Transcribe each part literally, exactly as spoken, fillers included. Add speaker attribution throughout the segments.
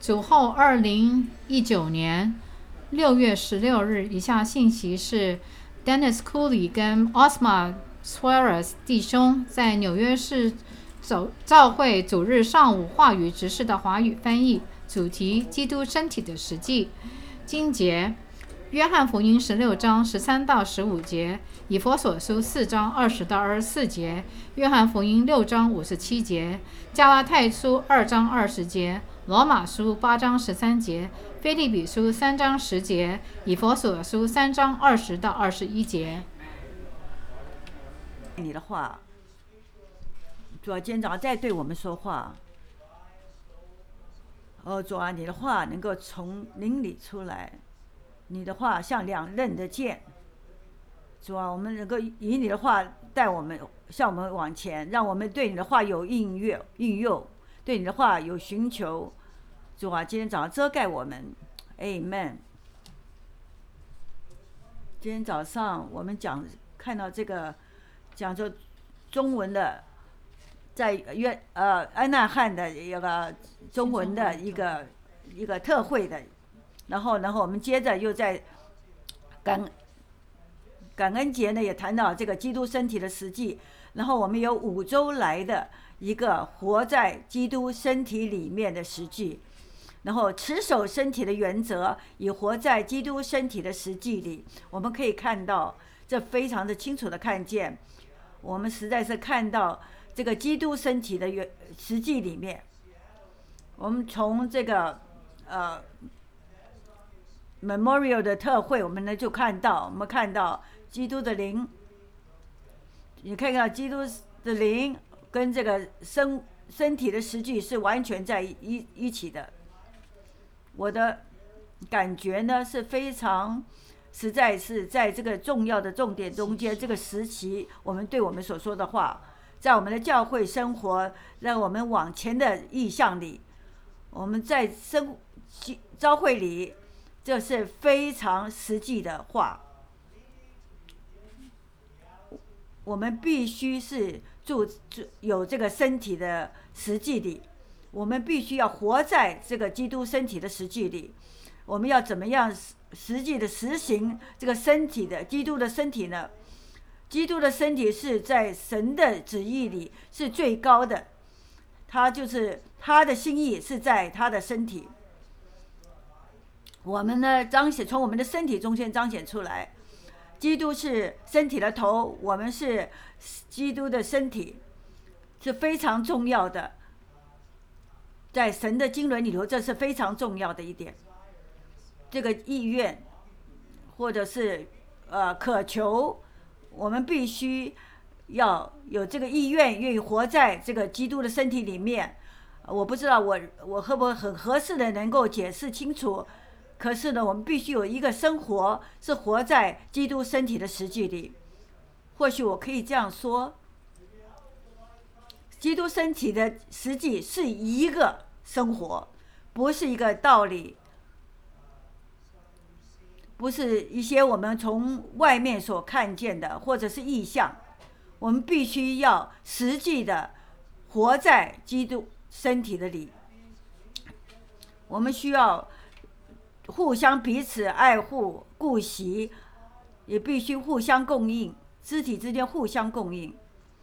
Speaker 1: 主后二零一九年六月十六日，以下信息是 Dennis Cooley 跟 Osma Suarez 弟兄在纽约市教会主日上午话语执事的华语翻译，主题：基督身体的实际。经节：约翰福音十六章十三到十五节，以弗所书四章二十到二十四节，约翰福音六章五十七节，加拉太书二章二十节，罗马书八章十三节，腓立比书三章十节，以弗所书三章二十到二十一节。
Speaker 2: 你的话，主啊，今天早上再对我们说话。哦，主啊，你的话能够从灵里出来，你的话像两刃的剑。主啊，我们能够以你的话带我们，向我们往前，让我们对你的话有应用，应用，对你的话有寻求。主啊，今天早上遮盖我们 ，Amen。今天早上我们讲看到这个讲着中文的，在约呃安纳汉的一个中文的一个一个特会的，然后然后我们接着又在感感恩节呢也谈到这个基督身体的实际，然后我们有五周来的一个活在基督身体里面的实际，然后持守身体的原则，以活在基督身体的实际里，我们可以看到这非常的清楚的看见，我们实在是看到这个基督身体的原实际里面，我们从这个呃 Memorial 的特会，我们呢就看到，我们看到基督的灵，你看看基督的灵跟这个身身体的实际是完全在一一起的。我的感觉呢是非常，实在是在这个重要的重点中间，这个时期我们对我们所说的话，在我们的教会生活，让我们往前的意向里，我们在生教会里，这是非常实际的话。我们必须是住有这个身体的实际里，我们必须要活在这个基督身体的实际里。我们要怎么样实际的实行这个身体的基督的身体呢？基督的身体是在神的旨意里是最高的，他就是他的心意是在他的身体。我们呢彰显从我们的身体中间彰显出来，基督是身体的头，我们是基督的身体，是非常重要的。在神的经纶里头，这是非常重要的一点。这个意愿或者是呃渴求，我们必须要有这个意愿，愿意活在这个基督的身体里面。我不知道我我会不会很合适的能够解释清楚，可是呢，我们必须有一个生活是活在基督身体的实际里。或许我可以这样说，基督身体的实际是一个生活，不是一个道理，不是一些我们从外面所看见的或者是意象。我们必须要实际的活在基督身体的里，我们需要互相彼此爱护顾惜，也必须互相供应，肢体之间互相供应。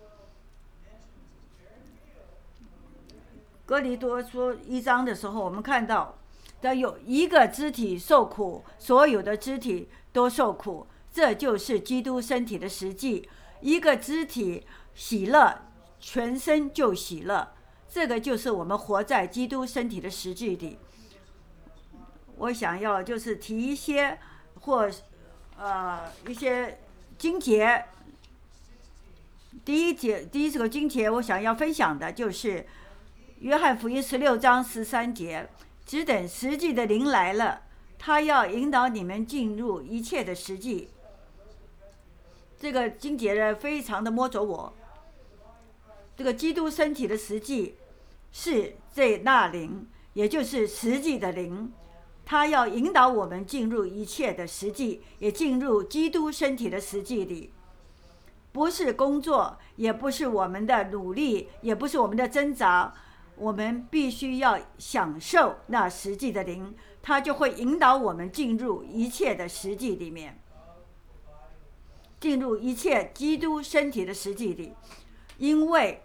Speaker 2: 哥林多说一章的时候，我们看到当有一个肢体受苦，所有的肢体都受苦，这就是基督身体的实际。一个肢体喜乐，全身就喜乐，这个就是我们活在基督身体的实际里。我想要就是提一些或呃一些经节。第一节第一个经节我想要分享的就是约翰福音十六章十三节，只等实际的灵来了，他要引导你们进入一切的实际。这个经节呢非常的摸着我，这个基督身体的实际是这那灵，也就是实际的灵，他要引导我们进入一切的实际，也进入基督身体的实际里。不是工作，也不是我们的努力，也不是我们的挣扎， 我们必须要享受那实际的灵，它就会引导我们进入一切的实际里面，进入一切基督身体的实际里。因为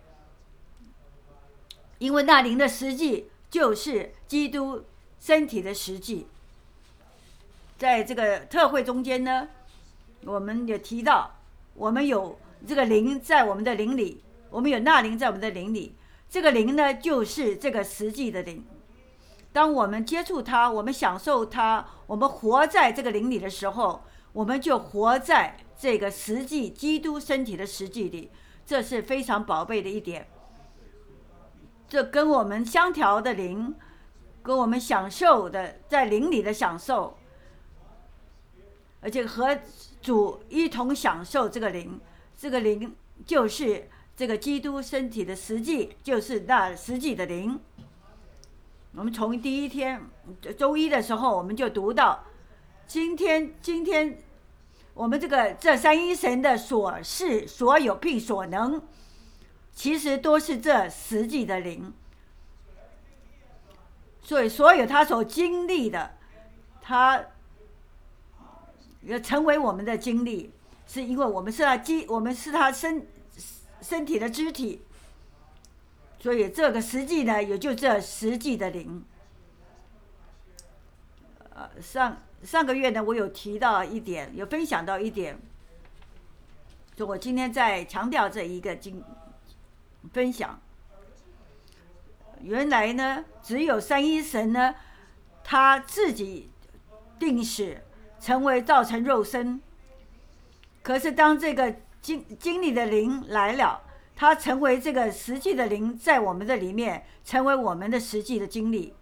Speaker 2: 因为那灵的实际就是基督身体的实际。在这个特会中间呢，我们也提到，我们有这个灵在我们的灵里，我们有那灵在我们的灵里。这个灵呢，就是这个实际的灵。当我们接触它，我们享受它，我们活在这个灵里的时候，我们就活在这个实际基督身体的实际里。这是非常宝贝的一点。这跟我们相调的灵，跟我们享受的在灵里的享受，而且和主一同享受这个灵，这个灵就是这个基督身体的实际，就是那实际的灵。我们从第一天周一的时候，我们就读到，今天今天我们这个这三一神的所事所有并所能，其实都是这实际的灵。所以所有他所经历的，他要成为我们的经历，是因为我们是他基，我们是他身身体的肢体。所以这个实际呢，也就这实际的灵。呃，上上个月呢，我有提到一点，有分享到一点，就我今天在强调这一个经分享。原来呢，只有三一神呢，他自己定使成为造成肉身。可是当这个经经历的灵来了，它成为这个实际的灵，在我们的里面，成为我们的实际的经历。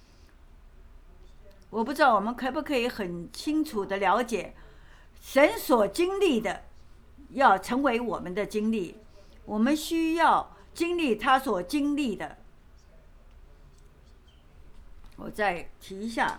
Speaker 2: 我不知道我们可不可以很清楚的了解，神所经历的要成为我们的经历，我们需要经历他所经历的。我再提一下，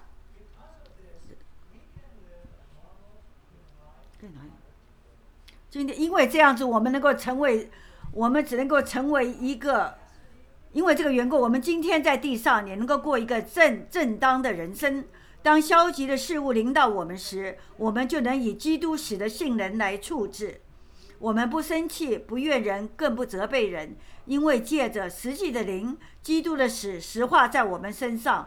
Speaker 2: 今天因为这样子，我们能够成为。我们只能够成为一个，因为这个缘故，我们今天在地上也能够过一个正正当的人生。当消极的事物临到我们时，我们就能以基督使的性能来处置。我们不生气，不怨人，更不责备人，因为借着实际的灵，基督的使实化在我们身上。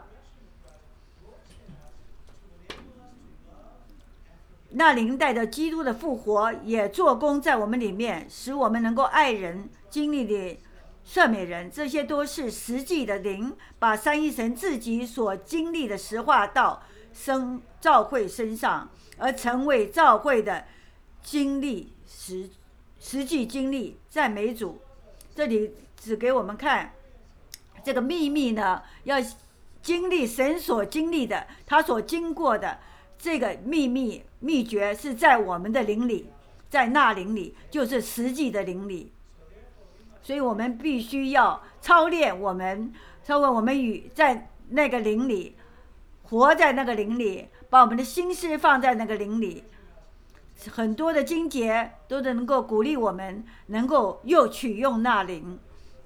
Speaker 2: 那灵带着基督的复活也做工在我们里面，使我们能够爱人，经历的赦免人，这些都是实际的灵把三一神自己所经历的实化到生教会身上，而成为教会的经历实实际经历。赞美主！这里只给我们看这个秘密呢，要经历神所经历的，他所经过的。这个秘密秘诀是在我们的灵里，在那灵里，就是实际的灵里。所以我们必须要操练我们，操练我们与在那个灵里，活在那个灵里，把我们的心思放在那个灵里。很多的经节都能够鼓励我们，能够又取用那灵。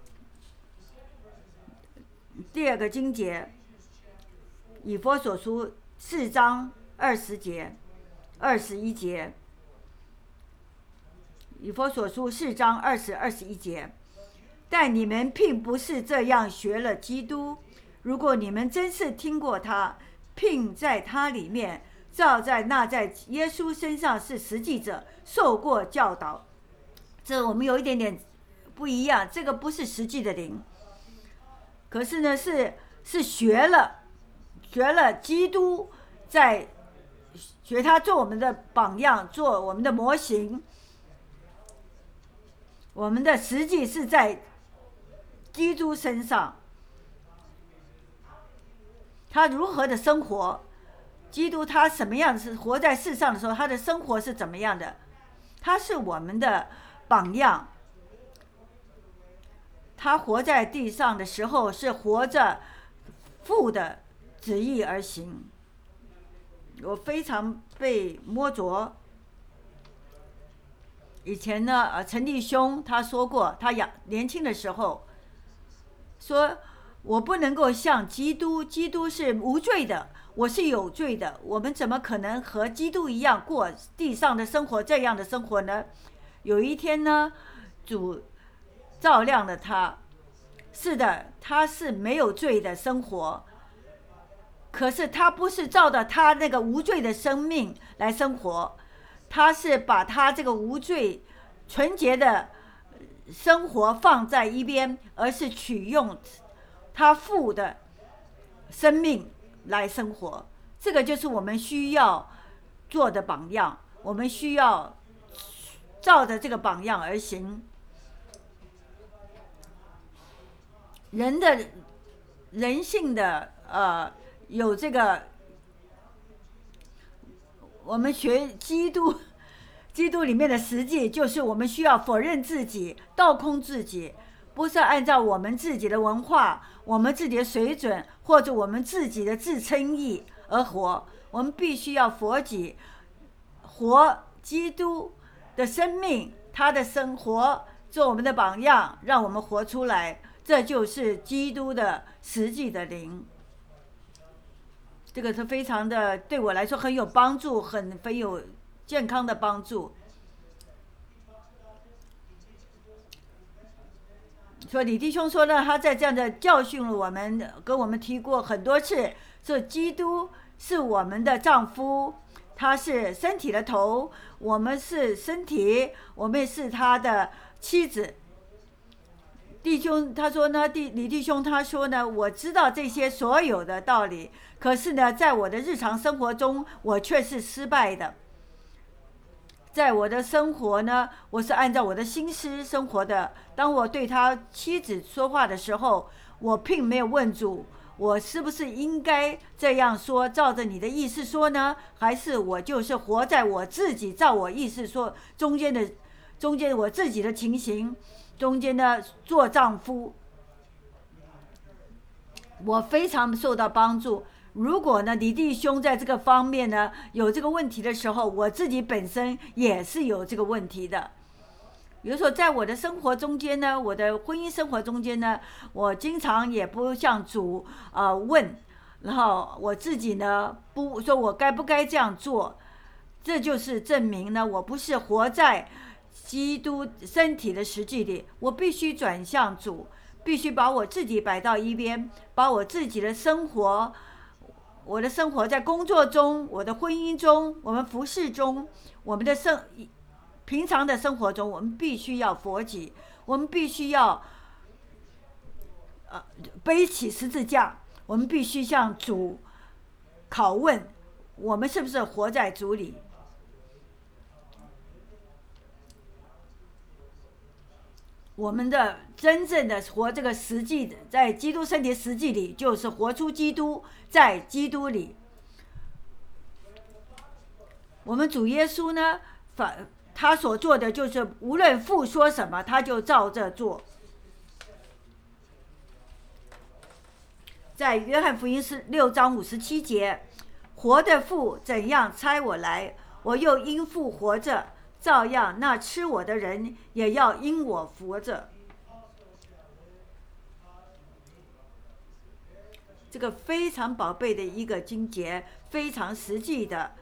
Speaker 2: 第二个经节，以弗所书四章。二十节，二十一节，以弗所书四章二十二十一节。但你们并不是这样学了基督，如果你们真是听过他，并在他里面照在那在耶稣身上是实际者，受过教导。这我们有一点点不一样，这个不是实际的灵，可是呢是是学了学了基督，在学他做我们的榜样，做我们的模型。我们的实际是在基督身上，他如何的生活，基督他什么样子活在世上的时候，他的生活是怎么样的，他是我们的榜样。他活在地上的时候是活着父的旨意而行。我非常被摸着。以前呢，呃，陈弟兄他说过，他养年轻的时候说， 我不能够像基督，基督是无罪的，我是有罪的，我们怎么可能和基督一样过地上的生活，这样的生活呢？有一天呢，主照亮了他，是的，他是没有罪的生活，可是他不是照着他那个无罪的生命来生活，他是把他这个无罪纯洁的生活放在一边，而是取用他父的生命来生活。这个就是我们需要做的榜样，我们需要照着这个榜样而行。人的人性的呃有这个，我们学基督基督里面的实际，就是我们需要否认自己，倒空自己，不是按照我们自己的文化、我们自己的水准或者我们自己的自称义而活。我们必须要佛己，活基督的生命，他的生活做我们的榜样，让我们活出来。这就是基督的实际的灵。这个是非常的，对我来说很有帮助，很很有健康的帮助。所以李弟兄说呢，他在这样的教训了我们，跟我们提过很多次，说基督是我们的丈夫，他是身体的头，我们是身体，我们是他的妻子。弟兄他说呢，弟李弟兄他说呢，我知道这些所有的道理，可是呢，在我的日常生活中，我却是失败的。在我的生活呢，我是按照我的心思生活的。当我对他妻子说话的时候，我并没有问主，我是不是应该这样说，照着你的意思说呢？还是我就是活在我自己照我意思说中间的中间我自己的情形中间呢，做丈夫，我非常受到帮助。如果呢，李弟兄在这个方面呢有这个问题的时候，我自己本身也是有这个问题的。比如说，在我的生活中间呢，我的婚姻生活中间呢，我经常也不向主呃问，然后我自己呢不说我该不该这样做，这就是证明呢，我不是活在基督身体的实际里，我必须转向主，必须把我自己摆到一边，把我自己的生活，我的生活在工作中，我的婚姻中，我们服事中，我们的生平常的生活中，我们必须要佛己，我们必须要呃背起十字架，我们必须向主拷问，我们是不是活在主里。我们的真正的活这个实际的，在基督身体实际里，就是活出基督，在基督里。我们主耶稣呢，反他所做的就是无论父说什么，他就照着做。在约翰福音是六章五十七节，活的父怎样差我来，我又因父活着，照样那吃我的人也要因我活着。这个非常宝贝的一个经节，非常实际的。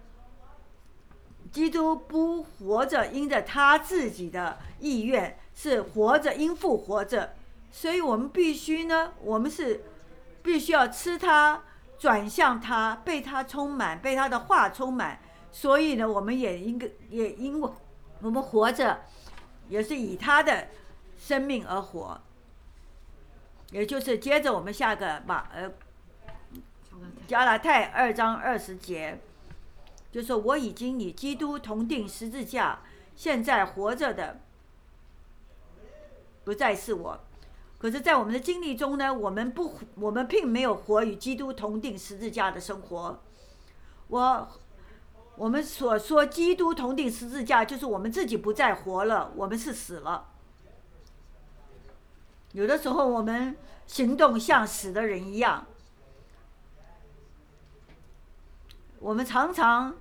Speaker 2: 基督不活着因着他自己的意愿，是活着因父活着，所以我们必须呢，我们是必须要吃他，转向他，被他充满，被他的话充满。所以呢，我们也应该也因为我们活着，也是以他的生命而活。也就是接着我们下个马呃加拉太二章二十节，就说我已经与基督同定十字架，现在活着的不再是我。可是，在我们的经历中呢，我们不，我们并没有活与基督同定十字架的生活。我。我们所说基督同定十字架，就是我们自己不再活了，我们是死了。有的时候我们行动像死的人一样，我们常常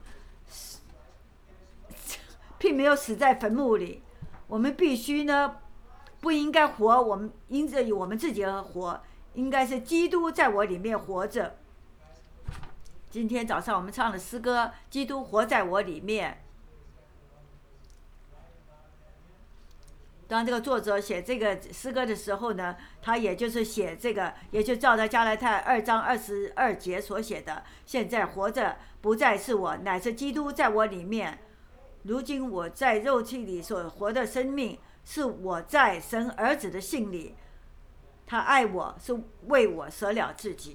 Speaker 2: 并没有死在坟墓里。我们必须呢，不应该活，我们因着我们自己而活， 应该是基督在我里面活着。今天早上我们唱的诗歌《基督活在我里面》，当这个作者写这个诗歌的时候呢，他也就是写这个，也就照着加拉太二章二十二节所写的：现在活着不再是我，乃是基督在我里面。如今我在肉体里所活的生命，是我在神儿子的信里，他爱我，是为我舍了自己。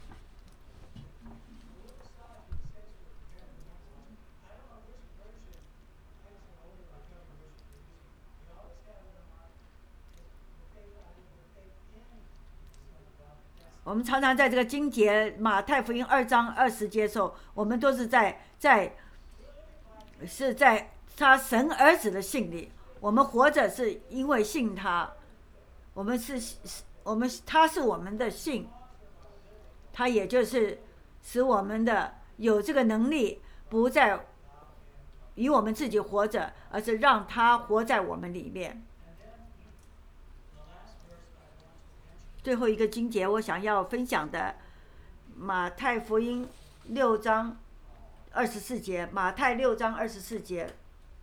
Speaker 2: 我们常常在这个经节马太福音二章二十节的时候，我们都是在在是在他神儿子的信里，我们活着是因为信他，我们是我们他是我们的信，他也就是使我们的有这个能力，不再以我们自己活着，而是让他活在我们里面。最后一个经节，我想要分享的，马太福音六章二十四节，马太六章二十四节，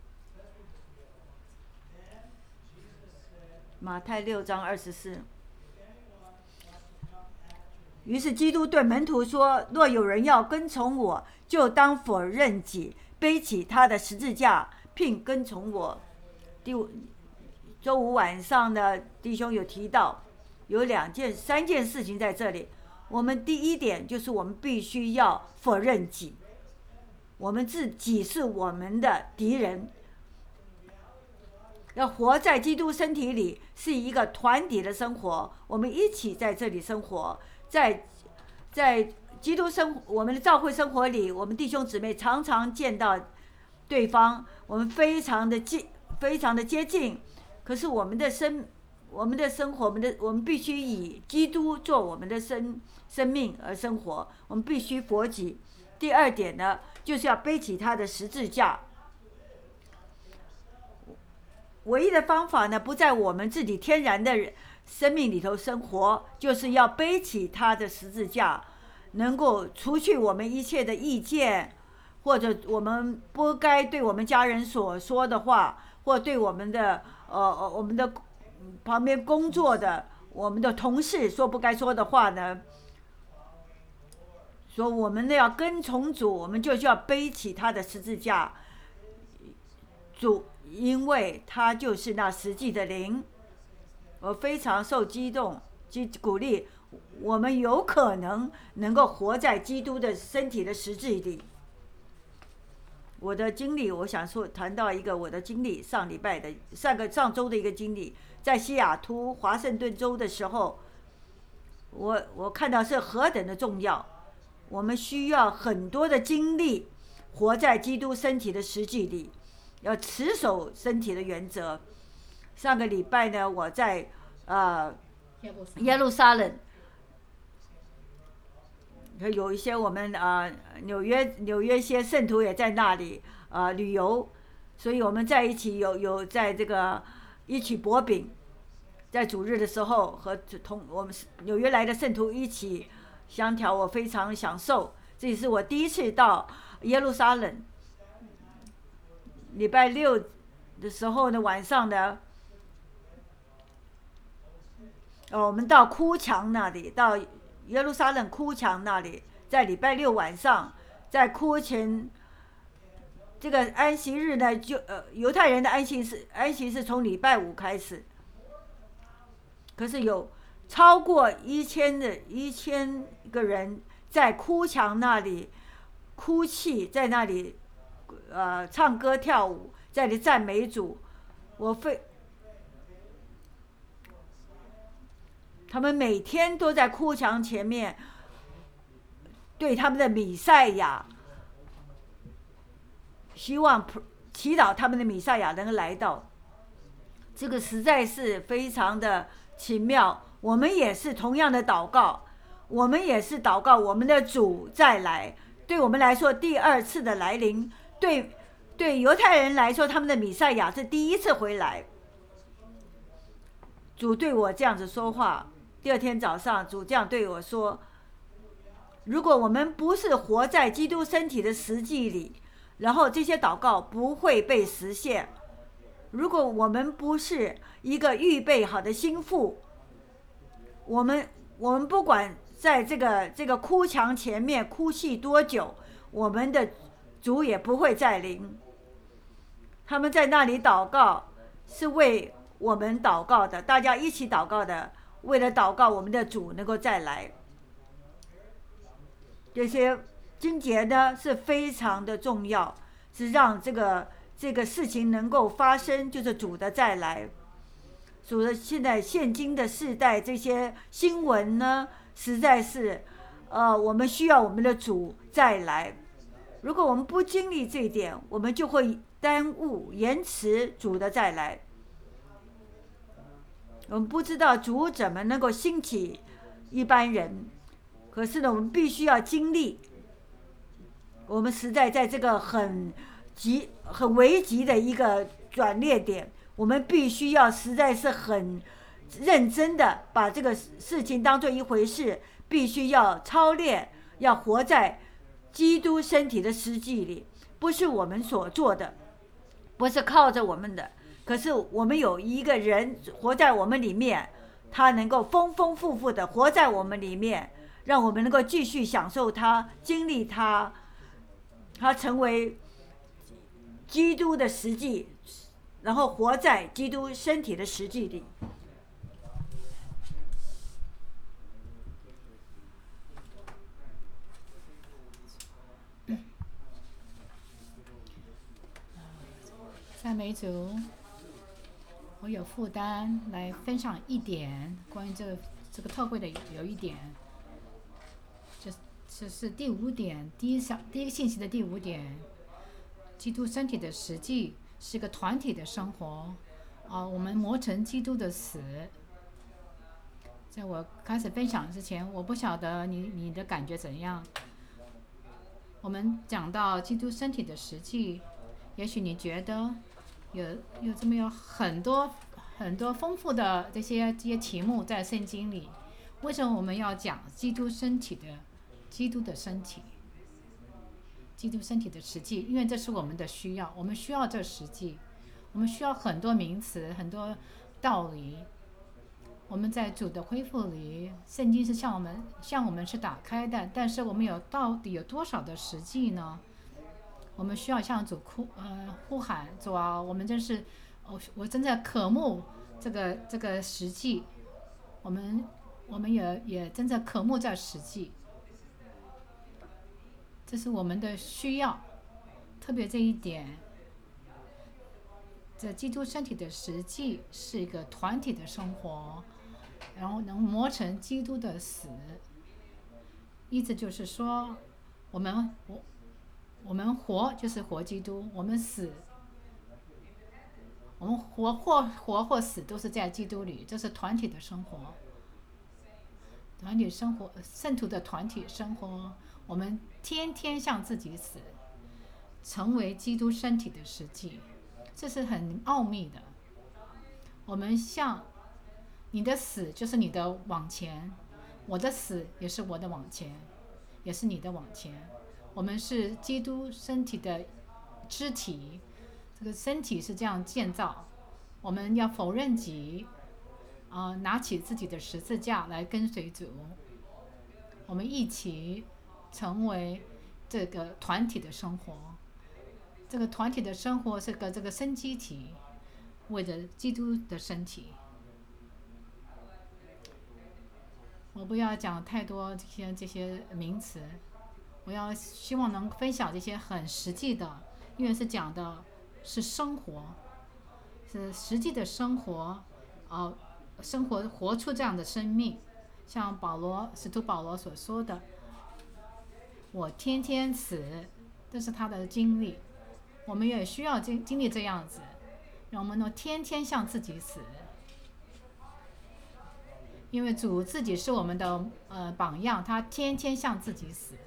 Speaker 2: 马太六章二十四。于是基督对门徒说：“若有人要跟从我，就当否认己，背起他的十字架，并跟从我。”第五周五晚上的弟兄有提到。有两件、三件事情在这里。我们第一点就是我们必须要否认己，我们自己是我们的敌人。要活在基督身体里，是一个团体的生活，我们一起在这里生活，在在基督生我们的教会生活里，我们弟兄姊妹常常见到对方，我们非常的接非常的接近，可是我们的生。我们的生活，我们的我们必须以基督做我们的生生命而生活。我们必须佛己。第二点呢，就是要背起他的十字架。唯一的方法呢，不在我们自己天然的生命里头生活，就是要背起他的十字架，能够除去我们一切的意见，或者我们不该对我们家人所说的话，或对我们的呃我们的。旁边工作的我们的同事说不该说的话呢，说我们呢要跟从主，我们就需要背起他的十字架。主，因为他就是那实际的灵，我非常受激动，激鼓励我们有可能能够活在基督的身体的实际里。我的经历，我想说谈到一个我的经历，上礼拜的上个上周的一个经历。在西雅图华盛顿州的时候，我我看到是何等的重要。我们需要很多的精力活在基督身体的实际里，要持守身体的原则。上个礼拜呢，我在呃耶路撒冷，有一些我们啊、呃、纽约纽约一些圣徒也在那里啊、呃、旅游，所以我们在一起有有在这个。一起薄饼，在主日的时候和同我们纽约来的圣徒一起相调，我非常享受。这也是我第一次到耶路撒冷。礼拜六的时候呢，晚上呢，哦，我们到哭墙那里，到耶路撒冷哭墙那里，在礼拜六晚上，在哭前。这个安息日呢，就呃犹太人的安息是安息是从礼拜五开始，可是有超过一千的一千个人在哭墙那里哭泣，在那里呃唱歌跳舞，在那里赞美主。我非他们每天都在哭墙前面对他们的弥赛亚。希望祈祷他们的弥赛亚能够来到，这个实在是非常的奇妙。我们也是同样的祷告，我们也是祷告我们的主再来。对我们来说，第二次的来临；对对犹太人来说，他们的弥赛亚是第一次回来。主对我这样子说话， 第二天早上，主这样对我说：如果我们不是活在基督身体的实际里，然后这些祷告不会被实现。如果我们不是一个预备好的心腹，我们我们不管在这个这个哭墙前面哭泣多久，我们的主也不会再临。他们在那里祷告，是为我们祷告的，大家一起祷告的，为了祷告我们的主能够再来。这些经节呢是非常的重要，是让这个这个事情能够发生，就是主的再来。主的现在现今的世代，这些新闻呢，实在是，呃，我们需要我们的主再来。如果我们不经历这一点，我们就会耽误、延迟主的再来。我们不知道主怎么能够兴起一般人，可是呢，我们必须要经历。我们实在在这个很急、很危急的一个转捩点，我们必须要实在是很认真的把这个事情当做一回事，必须要操练，要活在基督身体的实际里，不是我们所做的，不是靠着我们的，可是我们有一个人活在我们里面，他能够丰丰富富的活在我们里面，让我们能够继续享受他，经历他，他成为基督的实际，然后活在基督身体的实际里。
Speaker 1: 赞美主，我有负担来分享一点关于这个这个特会的有一点，这这是第五点，第一小第一个信息的第五点，基督身体的实际是个团体的生活，啊、呃，我们磨成基督的死。在我开始分享之前，我不晓得你你的感觉怎样。我们讲到基督身体的实际，也许你觉得有有这么有很多很多丰富的这些这些题目在圣经里，为什么我们要讲基督身体的基督的身体？基督身体的实际，因为这是我们的需要，我们需要这实际，我们需要很多名词，很多道理。我们在主的恢复里，圣经是向我们向我们是打开的，但是我们有到底有多少的实际呢？我们需要向主哭呃呼喊，主啊，我们真是，我我真的渴慕这个这个实际，我们我们也也真的渴慕这实际，这是我们的需要，特别这一点。这基督身体的实际是一个团体的生活，然后能磨成基督的死，意思就是说，我们我我们活就是活基督，我们死，我们活或活或死都是在基督里，这是团体的生活。团体生活，圣徒的团体生活，我们天天向自己死，成为基督身体的实际。这是很奥秘的。我们像你的死就是你的往前，我的死也是我的往前，也是你的往前。我们是基督身体的肢体，这个身体是这样建造。我们要否认己，啊、呃，拿起自己的十字架来跟随主。我们一起成为这个团体的生活。这个团体的生活是个这个生机体，为着基督的身体。我不要讲太多这些这些名词，我要希望能分享这些很实际的，因为是讲的是生活，是实际的生活，呃，生活活出这样的生命，像保罗使徒保罗所说的，我天天死，这是他的经历。我们也需要经经历这样子，让我们能天天向自己死，因为主自己是我们的呃榜样，他天天向自己死，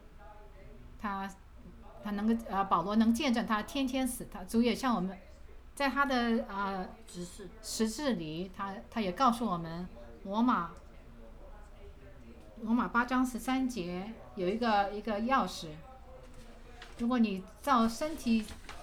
Speaker 1: 他他能够呃保罗能见证他天天死，他主也向我们在他的啊
Speaker 2: 指示
Speaker 1: 十字里，他他也告诉我们，罗马罗马八章十三节有一个一个钥匙，如果你照身体。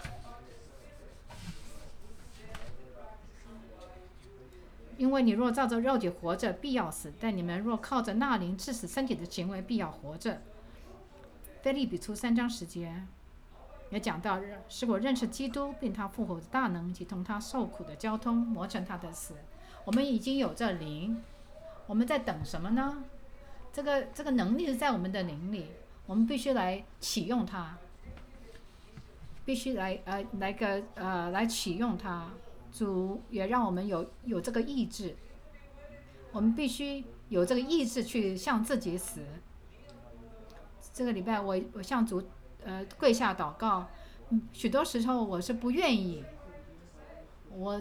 Speaker 1: 因为你若照着肉体活着，必要死；但你们若靠着那灵致死身体的行为，必要活着。腓立比书三章十节也讲到，使我认识基督，并他复活的大能，及同他受苦的交通，磨成他的死。我们已经有这灵，我们在等什么呢？这个这个能力是在我们的灵里，我们必须来启用它，必须来呃来个呃来启用它。主也让我们有有这个意志，我们必须有这个意志去向自己死。这个礼拜我我向主呃跪下祷告，许多时候我是不愿意，我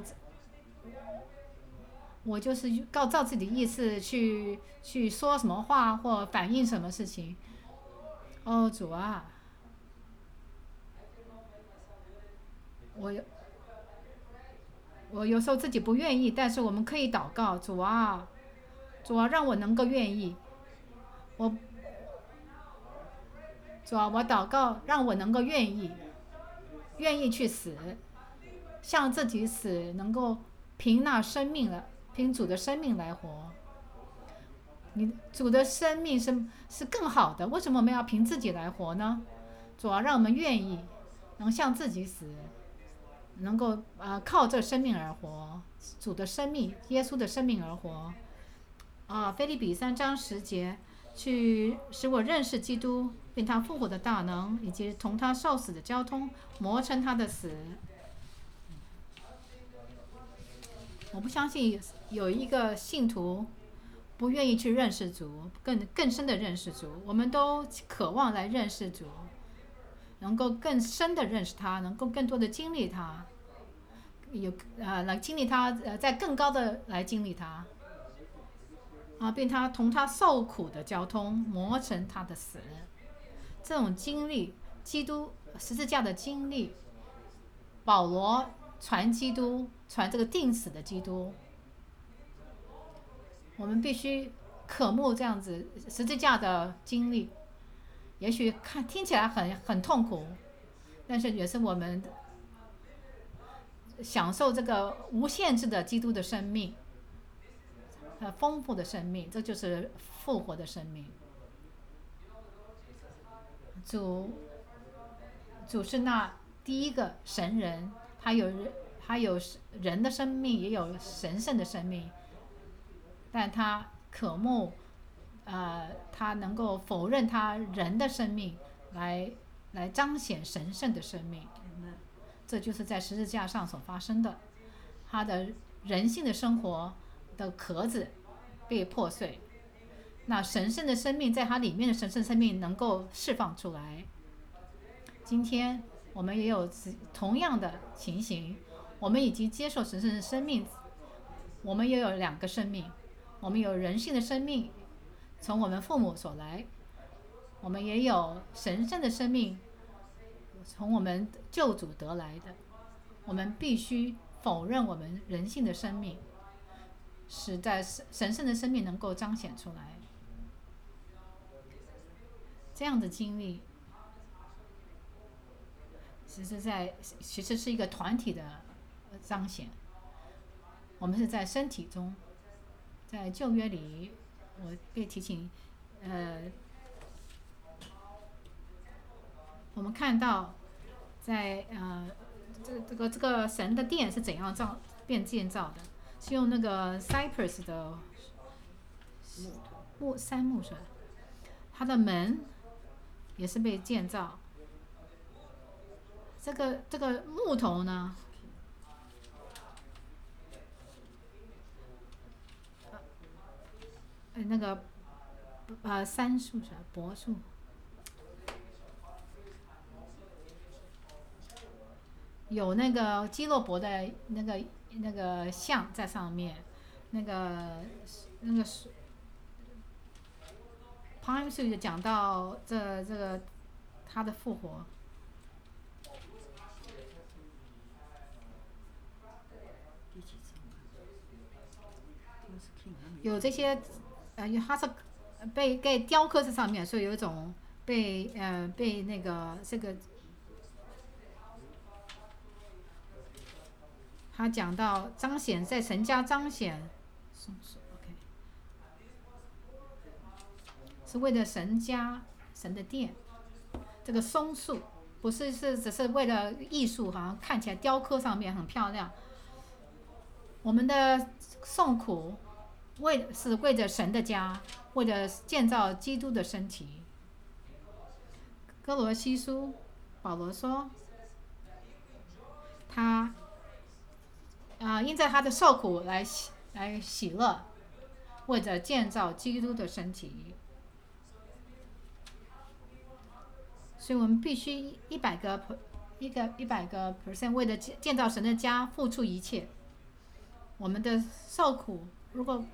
Speaker 1: 我就是告照自己的意思去去说什么话或反映什么事情。哦，主啊，我有。我有时候自己不愿意，但是我们可以祷告，主啊，主啊，让我能够愿意。我，主啊，我祷告，让我能够愿意，愿意去死，向自己死，能够凭那生命了，凭主的生命来活。你主的生命是是更好的，为什么我们要凭自己来活呢？主啊，让我们愿意，能向自己死。能够呃靠这生命而活，主的生命，耶稣的生命而活。啊，腓立比三章十节，去使我认识基督，并他复活的大能，以及同他受死的交通，磨成他的死。我不相信有一个信徒不愿意去认识主，更更深的认识主。我们都渴望来认识主。能够更深的认识他，能够更多的经历他，有呃来经历他，呃在更高的来经历他，啊，并他同他受苦的交通，磨成他的死。这种经历，基督十字架的经历，保罗传基督，传这个定死的基督，我们必须渴慕这样子十字架的经历。也许看听起来很很痛苦，但是也是我们享受这个无限制的基督的生命，呃，丰富的生命，这就是复活的生命。主，主是那第一个神人，他有他有人的生命，也有神圣的生命，但他渴慕。呃，他能够否认他人的生命，来来彰显神圣的生命，这就是在十字架上所发生的。他的人性的生活的壳子被破碎，那神圣的生命在他里面的神圣生命能够释放出来。今天我们也有同样的情形，我们已经接受神圣的生命，我们也有两个生命，我们有人性的生命。从我们父母所来，我们也有神圣的生命，从我们救主得来的。我们必须否认我们人性的生命，使在神圣的生命能够彰显出来。这样的经历，其实在其实是一个团体的彰显。我们是在身体中，在旧约里。我被提醒，呃，我们看到，在呃，这这个这个神的殿是怎样造变建造的？是用那个 cypress 的木杉木是吧？它的门也是被建造。这个这个木头呢？呃，那个呃，杉树是吧？柏树，有那个基洛伯的那个那个像在上面，那个那个是 Palm 树就讲到这这个他的复活。 有这些，呃，它是被被雕刻在上面，所以有一种被呃被那个这个，他讲到彰显在神家彰显，松树 OK， 是为了神家神的殿，这个松树不是是只是为了艺术，好像看起来雕刻上面很漂亮。我们的受苦为是为着神的家，为了建造基督的身体。哥罗西书保罗说，他啊、呃，因在他的受苦来喜来喜乐，为着建造基督的身体。所以我们必须一百个一个一百个 percent 为了建造神的家付出一切。我们的受苦，如果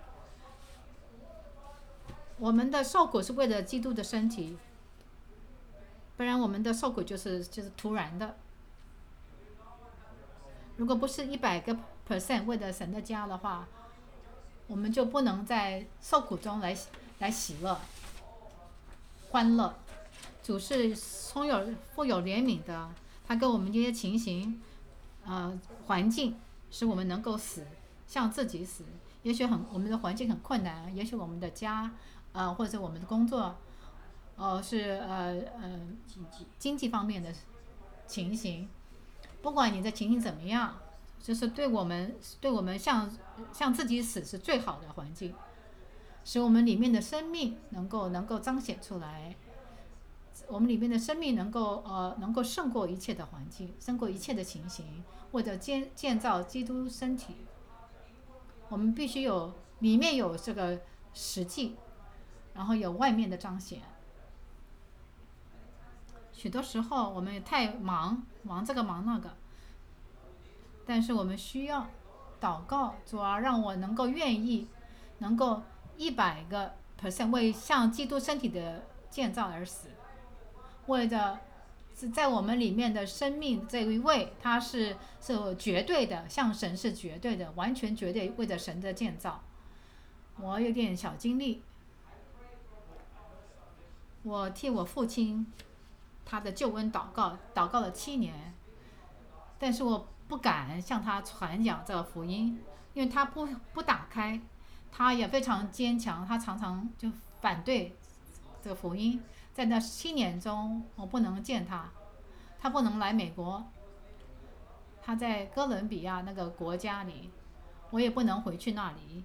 Speaker 1: 我们的受苦是为了基督的身体，不然我们的受苦就是就是突然的。如果不是一百个 percent 为了神的家的话，我们就不能在受苦中来来喜乐、欢乐。主是充有富有怜悯的，他跟我们这些情形、呃环境，使我们能够死。向自己死，也许很我们的环境很困难，也许我们的家，呃，或者我们的工作，呃，是呃呃经济经济方面的情形。不管你的情形怎么样，就是对我们对我们向向自己死是最好的环境，使我们里面的生命能够能够彰显出来，我们里面的生命能够呃能够胜过一切的环境，胜过一切的情形，为了建建造基督身体。我们必须有里面有这个实际，然后有外面的彰显。许多时候我们也太忙，忙这个忙那个，但是我们需要祷告，主啊，让我能够愿意，能够一百个 percent 为向基督身体的建造而死，为着是在我们里面的生命这一位，他是是绝对的，像神是绝对的，完全绝对为着神的建造。我有点小经历，我替我父亲他的救恩祷告，祷告了七年，但是我不敢向他传讲这个福音，因为他不不打开，他也非常坚强，他常常就反对这个福音。在那七年中，我不能见他，他不能来美国，他在哥伦比亚那个国家里，我也不能回去那里。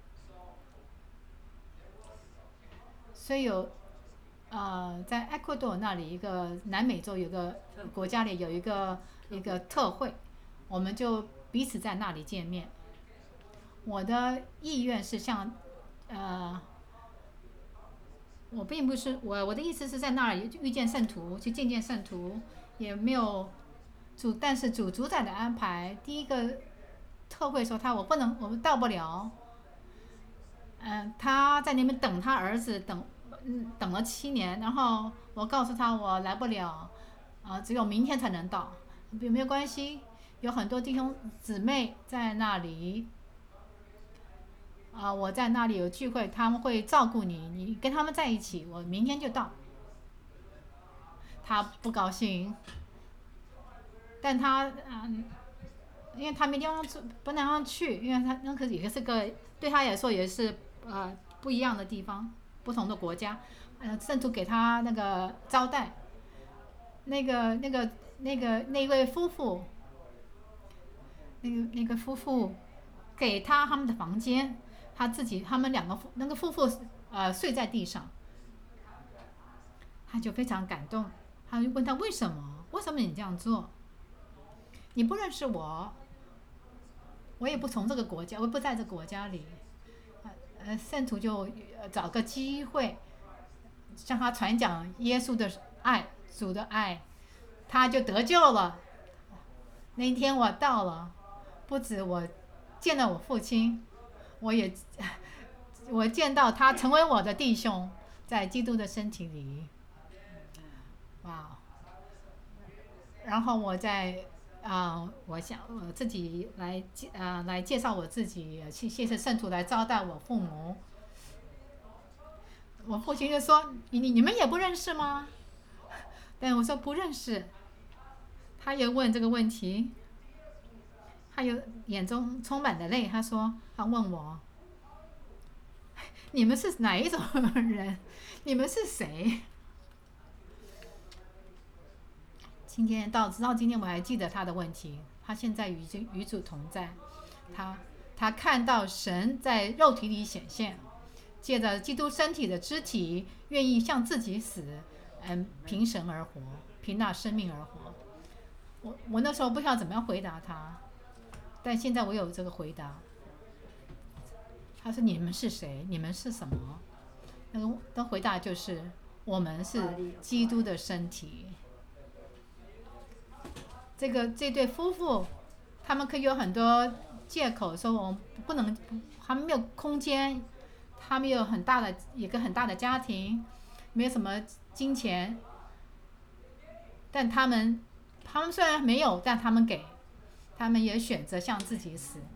Speaker 1: 所以有，呃，在埃克多那里一个南美洲有个国家里有一个一个特会，我们就彼此在那里见面。我的意愿是像，呃。我并不是我我的意思是在那儿遇见圣徒，去见见圣徒，也没有主，但是主主宰的安排，第一个特会说他我不能，我们到不了，嗯、呃，他在那边等他儿子等，嗯，等了七年，然后我告诉他我来不了，啊、呃，只有明天才能到，有没有关系？有很多弟兄姊妹在那里。啊、呃，我在那里有聚会，他们会照顾你，你跟他们在一起，我明天就到。他不高兴，但他嗯，因为他没地方不能让去，因为他那个也是个对他来说也是呃不一样的地方，不同的国家，呃，圣徒给他那个招待，那个那个那个那位夫妇，那个那个夫妇给他他们的房间。他自己，他们两个那个夫妇，呃，睡在地上，他就非常感动，他就问他为什么？为什么你这样做？你不认识我，我也不从这个国家，我不在这个国家里，呃，圣徒就找个机会向他传讲耶稣的爱，主的爱，他就得救了。那一天我到了，不止我见了我父亲。我也，我见到他成为我的弟兄，在基督的身体里，哇！然后我在啊、呃，我想我自己来介啊、呃、来介绍我自己，谢谢谢圣徒来招待我父母。我父亲就说：你你你们也不认识吗？但我说不认识。他又问这个问题，他又眼中充满了泪。他说：他问我，你们是哪一种人？你们是谁？今天到直到今天我还记得他的问题。他现在与与主同在，他他看到神在肉体里显现，借着基督身体的肢体，愿意向自己死，嗯，凭神而活，凭那生命而活。我我那时候不知道怎么样回答他，但现在我有这个回答。他说：你们是谁？你们是什么？那个的回答就是：我们是基督的身体。这个这对夫妇，他们可以有很多借口说我们不能，他们没有空间，他们有很大的一个很大的家庭，没有什么金钱，但他们他们虽然没有，但他们给，他们也选择向自己死。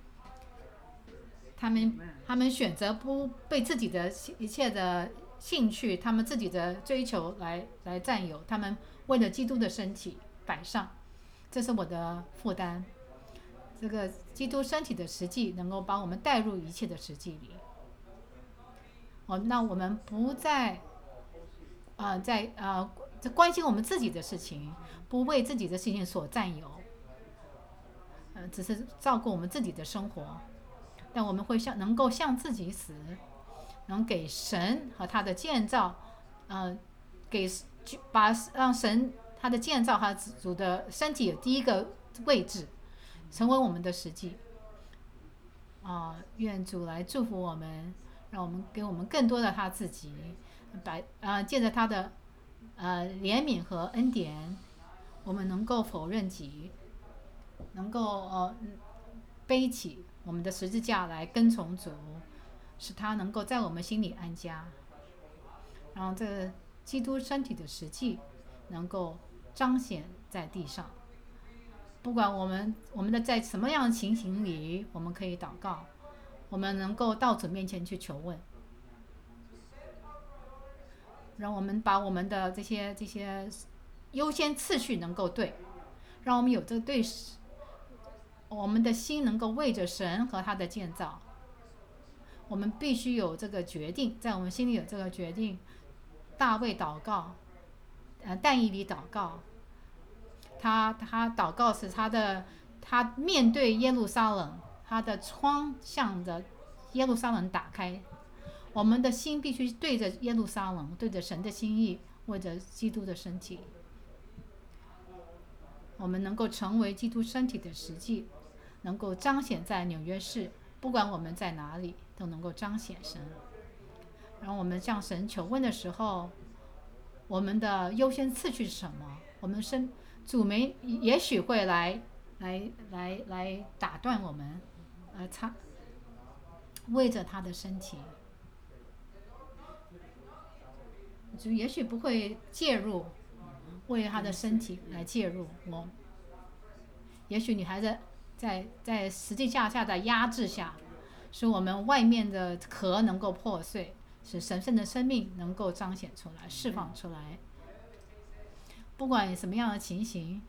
Speaker 1: 他们他们选择不被自己的一切的兴趣，他们自己的追求来来占有，他们为了基督的身体摆上。这是我的负担。这个基督身体的实际能够把我们带入一切的实际里。哦，那我们不再啊、呃、在啊、呃、关心我们自己的事情，不为自己的事情所占有，呃，只是照顾我们自己的生活。但我们会向能够向自己死，能给神和他的建造，呃，给把让神他的建造和主的身体有第一个位置，成为我们的实际。啊、呃，愿主来祝福我们，让我们给我们更多的他自己，把啊借着他的呃怜悯和恩典，我们能够否认己，能够呃背起我们的十字架来跟从主，使他能够在我们心里安家，然后这个基督身体的实际能够彰显在地上。不管我们我们的在什么样的情形里，我们可以祷告，我们能够到主面前去求问，让我们把我们的这些这些优先次序能够对，让我们有这个对，我们的心能够为着神和他的建造。我们必须有这个决定，在我们心里有这个决定。大卫祷告，呃，但以理祷告，他他祷告时，他的他面对耶路撒冷，他的窗向着耶路撒冷打开。我们的心必须对着耶路撒冷，对着神的心意，为着基督的身体。我们能够成为基督身体的实际，能够彰显在纽约市，不管我们在哪里，都能够彰显神。然后我们向神求问的时候，我们的优先次序是什么？我们身主没也许会来来来来打断我们，呃，他为着他的身体，主也许不会介入，为他的身体来介入我。也许你还在在在十字架下的压制下，使我们外面的壳能够破碎，使神圣的生命能够彰显出来、释放出来。不管什么样的情形，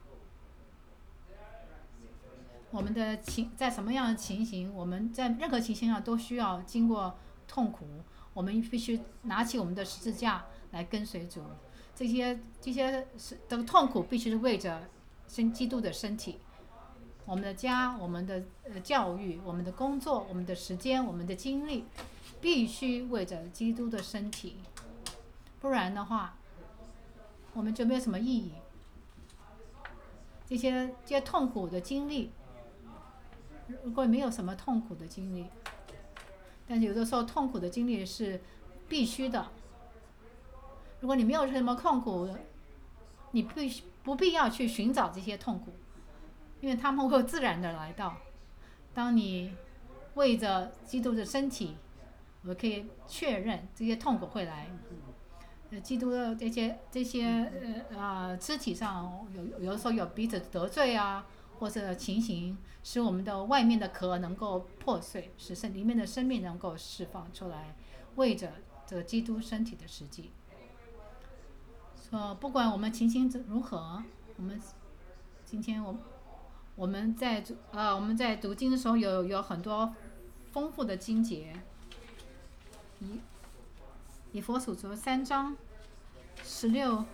Speaker 1: 我们的情在什么样的情形，我们在任何情形上都需要经过痛苦，我们必须拿起我们的十字架来跟随主。这些这些是这个痛苦必须是为着生基督的身体，我们的家、我们的呃教育、我们的工作、我们的时间、我们的精力，必须为着基督的身体，不然的话，我们就没有什么意义。这些这些痛苦的经历，如果没有什么痛苦的经历，但有的时候痛苦的经历是必须的。如果你没有什么痛苦，你必须不必要去寻找这些痛苦，因为他们会自然的来到。当你为着基督的身体，我可以确认这些痛苦会来。 呃基督的这些这些呃啊肢体上有有的时候有彼此得罪啊，或者情形使我们的外面的壳能够破碎，使生里面的生命能够释放出来，为着这个基督身体的实际。说不管我们情形如何，我们今天我我们在读啊我们在读经的时候有有很多丰富的经节，以以佛所说三章十六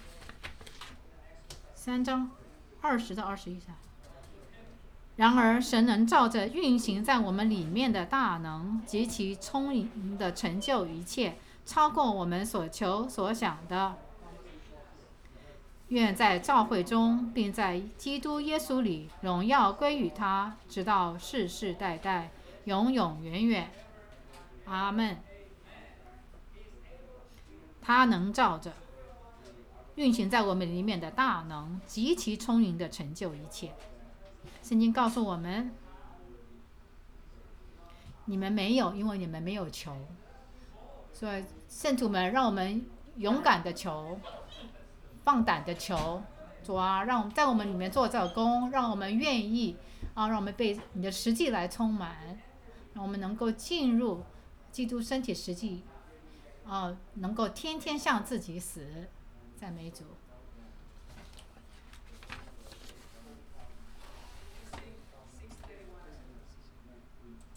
Speaker 1: 三章二十到二十一节。然而神能照着运行在我们里面的大能及其充盈的成就一切，超过我们所求所想的。愿在召会中，并在基督耶稣里，荣耀归于他，直到世世代代，永永远远。阿们。他能照着运行在我们里面的大能极其充盈的成就一切。圣经告诉我们，你们没有，因为你们没有求。所以圣徒们，让我们勇敢的求，放胆的求。主啊，让我们在我们里面做这个工，让我们愿意啊，让我们被你的实际来充满，让我们能够进入基督身体实际啊，能够天天向自己死。赞美主。